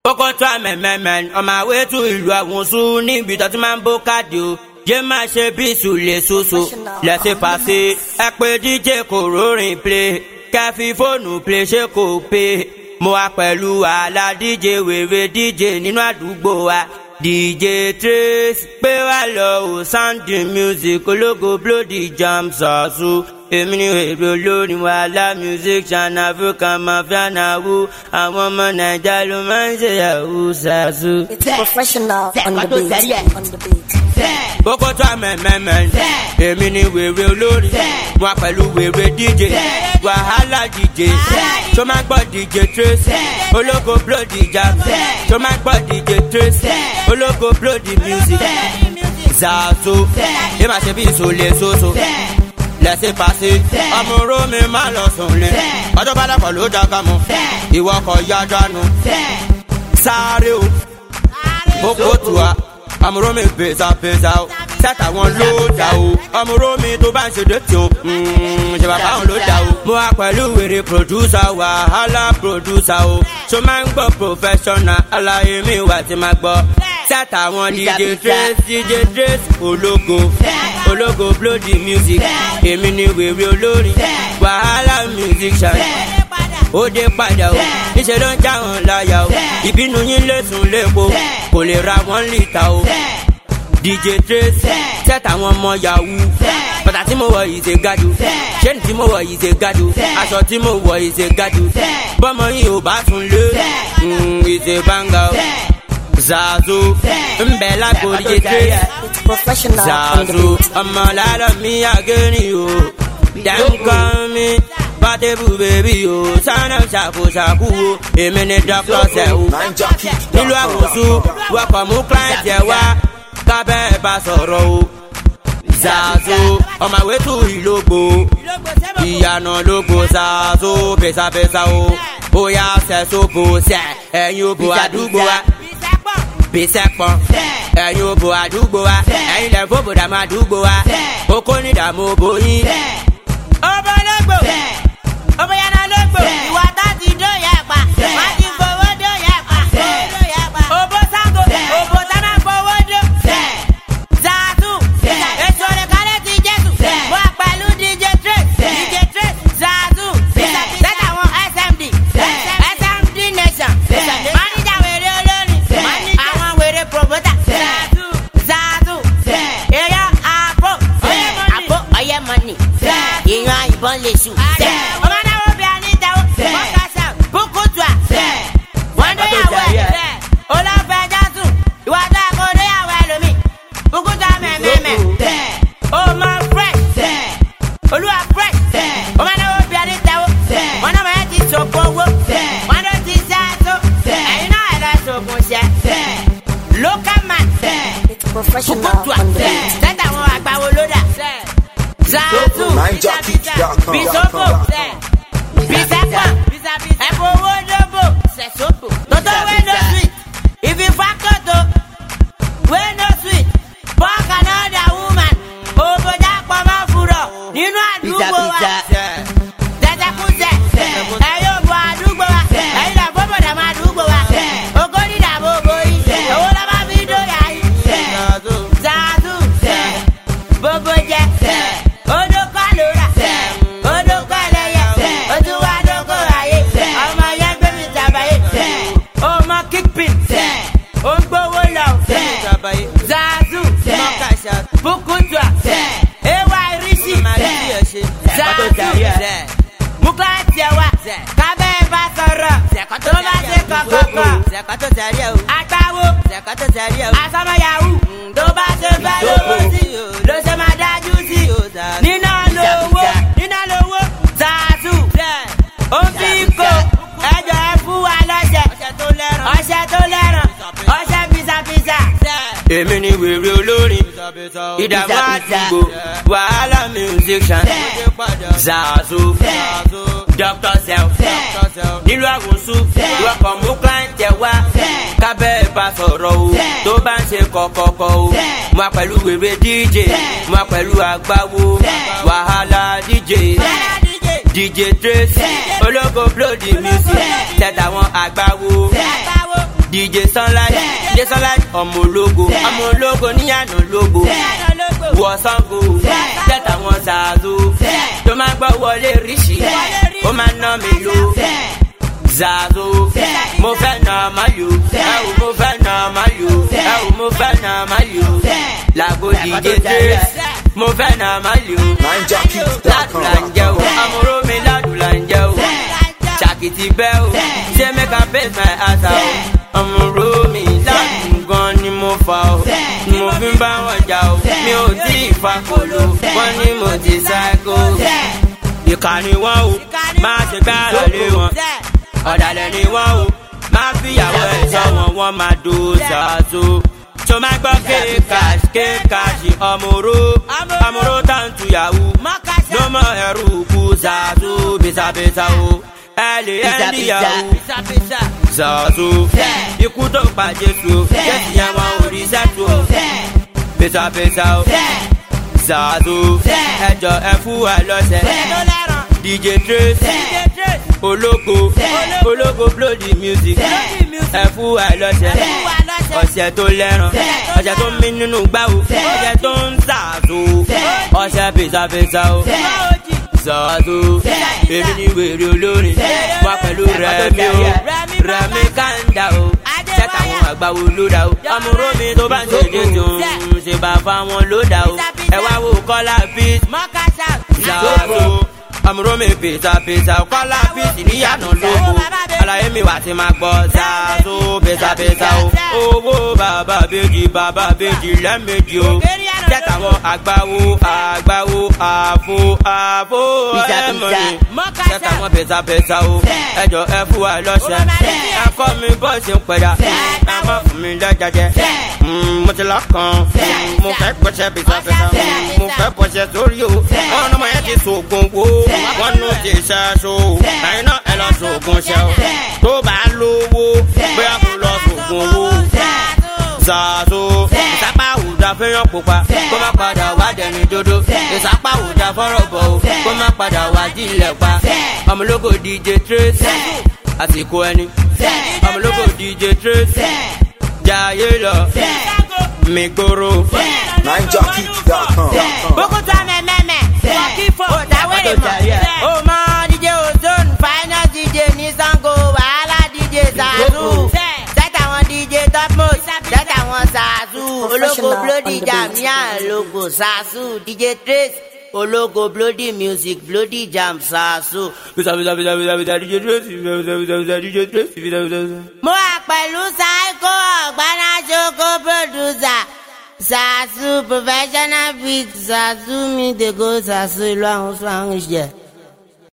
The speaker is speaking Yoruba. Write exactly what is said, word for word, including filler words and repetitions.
Oko to amẹ̀mẹ̀mẹ̀ on my way to ìlú Àwùnsù níbi tó ti máa ń bó káàdì o. Jẹ́ máa ṣe bí sùlẹ̀ soso. Laissez passer. Ẹ pé D J kò rórin play. Kẹ́ fi fóònù play ṣé kò pé. Mo wà pẹ̀lú wàhálà D J wèrè D J nínú àdúgbò wa. D J Trace pé wà lọ ò sound the music ológo blow the jam sọ̀sù. Èmi ni èrò olórin wàhálà musician African mafia náwó. Àwọn ọmọ Naija ló máa ń ṣe yahoo sàṣù. It's professional on the beat. On the beat. Oko to amẹ̀mẹ̀mẹ̀ èmi ni wèrè olórin. Wà pẹ̀lú wèrè D J. Wàhálà D J. Tó máa gbọ́ D J Trace. Ológo blow the jam. Tó máa gbọ́ D J Trace. Ológo blow the music. Sàṣù. Ẹ máa ṣe bí ìsòlè soso. Laissez passer. Ọmọ oró mi máa lọ sùn lé. Ọjọ́ bá dàpọ̀ ló dàgbà mọ́. Ìwọ kọ̀ ya dànù. Sáré o. Oko tù wá. Ọmọ oró mi pèsè pèsè o. Sẹ́tà wọn ló dà o. Ọmọ oró mi tó bá ń ṣe dẹ́tì o. Ṣé bàbá wọn ló dà o. Mo wà pẹ̀lú wèrè producer wàhálà producer o. Ṣo máa ń gbọ́ professional aláyé mi wà tí máa gbọ́. Sẹ́tà wọn D J Trace D J Trace ológo. Ológo blow the music. Èmi ni wèrè olórin. Wàhálà musician. Ó dé padà o. Níṣẹ́ ló ń já wọn láyà o. Ìbínú yín lè sùn lépo. Kò lè ra wọn lítà o. D J Trace set àwọn ọmọ yahoo. Bàtà tí mo wọ̀ yìí ṣe gádù. Ṣéènì tí mo wọ̀ yìí ṣe gádù. Aṣọ tí mo wọ̀ yìí ṣe gádù. Bọ́mọ yìí ò bá tún lé. Ìṣe báńgá o. Zazu mbẹ lágbo D J Trace. Zazu ọmọ lálọ́ mi àgẹ́rì o. Dem call me Portable baby o. Sọ́nà ṣàkóṣàkó o. Èmi ni Doctor Sehu. Nílùú Àwùnsù wọ́pọ̀ mú client yẹ wá. Kábẹ́ bá sọ̀rọ̀ o. Zazu ọmọ àwẹ̀ tù ìlógbò. Ìyànà lógbò Zazu pèsàpèsà o. Bóyá sẹ́sọ́ bò sẹ́ ẹ̀yin òbò àdúgbò wa. Bísẹ̀pọ̀n ẹ̀yin òbò àdúgbò wa. Ẹ̀yin lẹ̀ fòbò dàmú àdúgbò wa. Oko ní dàmú bóyin. Ọmọ lógbò ọmọ yàrá lógbò. Ìwà tá ti dóyè pa. Má ti fowó dóyè pa. Òbò Sango òbò tánà fowó dó. Zazu ètò rẹ̀ kálẹ̀ ti Jésù. Mo wà pẹ̀lú D J Trace. D J Trace Zazu sẹ́tà àwọn S M D S M D Nation. Manager wèrè olórin. Àwọn wèrè promoter. Zazu Zazu èèyàn àpò àpò ọyẹ money. Ìyàn ìbọn lè ṣù. Ọmọ náà wọ́n bí Anita o. Wọ́n kà sá bùkún tù à. Wọ́n dóyàwó ẹ̀. Olófẹ́ Jásù. Ìwà tó ẹ̀kọ́ dóyàwó ẹ̀ lómi. Bùkún tù à mẹ́mẹ́mẹ́. Ọmọ fresh. Olúwa fresh. Ọmọ náà wọ́n bí Anita o. Wọ́n náà wọ́n ti sọ̀kò owó. Wọ́n ló ti sá tó. Ẹ̀yin náà ẹ̀ lọ sọ̀kùn ṣẹ́. Local man. It's professional on the beat. Sẹ́tà àwọn àgbàwo lódà. Zazu Bisopo Bisepa Ẹ̀fọ́ owó dóbò Toto wey no sweet. If you factor to wey no sweet. Fuck another woman. Òbòjá pọ̀ máa furọ̀ nínú àdúgbò wa. Tẹ̀tẹ̀kùsẹ̀ ẹ̀yọ́ bọ̀ àdúgbò wa. Ẹ̀yin lọ bọ́bọ̀ dà máa àdúgbò wa. Ògo dídà bò bòyí. Owó lọ́ máa fi dóyà yìí. Zazu Bobo jẹ. Odoko lora. Odoko ẹlẹ́yẹ. Otuwa doko ayé. Ọmọ yẹn gbé mi tàbáyé. Ọmọ kickpin. Ó gbówó lọ. Zazu. Bukutua. Ewa irisi. Zazu. Mukla tiẹwa. Kábẹ́ bá sọ̀rọ̀. Tó bá ṣe kọ̀kọ̀kọ̀. Àgbáwo. Asọ́mọ yahoo. Tó bá ṣe fẹ́ lówó sí. Ló ṣe máa dájú sí. Nínà lówó. Nínà lówó. Zazu. Ó fi kó. Ẹjọ́ ẹ fún wa lọ́sẹ̀. Ọṣẹ tó lẹ́ràn. Ọṣẹ pizapisa. Èmi ni wèrè olórin. Ìdààmú àdúgbò. Wàhálà musician. Zazu. Doctor Sehu. Nílùú Àwùnsù. Wọ́pọ̀ mú client yẹ wá. Kábẹ́ bá sọ̀rọ̀ o. Tó bá ń ṣe kọ̀kọ̀kọ̀ o. Mo pẹ̀lú wèrè D J. Mo pẹ̀lú àgbáwo. Wàhálà D J. D J Trace. Ológo blow the music. Tẹ̀tà àwọn àgbáwo. D J Sunlight, D J Sunlight, ọmọ ológo, ọmọ ológo níyànà lógo, wọ Sango, tẹ́tà wọn Zazu, tó máa gbọ́ wọlé ríṣì, ó máa ná mi lò. Zazu, mo fẹ́ nà má lò, ẹ ò mo fẹ́ nà má lò, ẹ ò mo fẹ́ nà má lò. Làgbo D J Trace, mo fẹ́ nà má lò. Ládùn là ń jẹ o, àmúrò mi ládùn là ń jẹ o. Ṣàkìtì bẹ́ o, ṣé make I pace my ass out. Àmúrò mi ládùn gan ni mo fa o. Ni mo fi ń bá wọn jà o, mi ò tí ì fa kolo, wọ́n ní mo ti psycho. Ìkànnì wọn o, má ṣe gbára lé wọn. Ọ̀dàlẹ̀ ni wọ́n o, máa fìyàwó ẹ̀ sọ wọn, wọ́n máa do Zazu. Tó máa gbọ́ kéèkàṣì kéèkàṣì ọmọró, ọmọró tàǹtù yahoo. Ló mọ ẹrù kú Zazu bísàbísà o, ẹ lè ẹ́ níyàwó. Zazu, ikú tó pa Jésù, Jésù yẹn wọn ò rí sẹ́tù o. Bísàbísà o, Zazu, ẹjọ́ ẹ fún wa lọ́sẹ̀. D J Trace, ológo, ológo bloody music, ẹ fún wa lọ́sẹ̀, ọ̀sẹ̀ tó lẹ́ràn, ọ̀sẹ̀ tó ń mí nínú gbáwo, ọ̀sẹ̀ tó ń Zazu, ọ̀sẹ̀ pèsàpèsà o. Zazu, èmi ni wèrè olórin, wá pẹ̀lú Rẹ̀mí o, Rẹ̀mí kàńdà o, tẹ́tà wọn àgbàwo ló dà o. Àmúrò mi tó bá ń ṣe déjò, ṣe bàbá wọn ló dà o. Ẹ wá wo Kọ́lá Beat, Zazu. Àmúrò mi pèsà pèsà Kọ́lá Beat níyànà lóko. Àlàyé mi wà tí máa gbọ́ Zazu pèsà pèsà o. Owó bàbá bèjì bàbá bèjì lẹ́ẹ̀mejì o. Tẹ́tà wọn àgbàwo àgbàwo àfo àfo ẹ̀mọ̀ni. Tẹ́tà wọn pèsà pèsà o. Ẹjọ́ ẹ fún wa lọ́sẹ̀. Ẹ̀kọ́ mi bọ́ ṣe ń pẹ̀dà. Ẹ má fún mi lẹ́jàjẹ́. Mo ti lọ́kàn. Mo fẹ́ pọ̀ṣẹ́ pèsà pèsà. Mo fẹ́ pọ̀ṣẹ́ sórí o. Ọ̀nà ọmọ yẹn ti sògùn wo. Wọ́n nù ti ṣaṣọ, ẹ̀yin náà ẹ lọ sògùn ṣẹ́ o. Tó bá lówó, bóyá kò lọ sògùn owó. Zazu, ìsápá àwùjọ fẹ́yàn pupa, kó má padà wá dẹni dodo. Ìsápá àwùjọ fọ́rọ̀ bọ̀ o, kó má padà wá jílẹ̀ pa. Ọmọlógo D J Trace, àsìkò ẹni. Ọmọlógo D J Trace, jayé lọ, mi gbòòrò. nine jockey dot com. Bókútà mẹ́mẹ́mẹ́, wọ́kí fò, dáwẹ́rẹ́ mọ̀. Ó máa D J Ozone, Final D J ní Sango, wàhálà D J Zazu. Tẹ́tà wọn D J Topmost, tẹ́tà wọn Zazu. Ológo Bloody Jam ní àlòkò Zazu. D J Trace, ológo Bloody Music, Bloody Jam Zazu. Bisa bisa bisa bisa bisa D J Trace, bisa bisa bisa bisa D J Trace, bisa bisa bisa. Mo wà pẹ̀lú Psycho, Ọ̀gbánà Joko producer. Zazu professional beat, Zazu mi dey go Zazu ìlú àwọn fún àwọn ìṣẹ̀.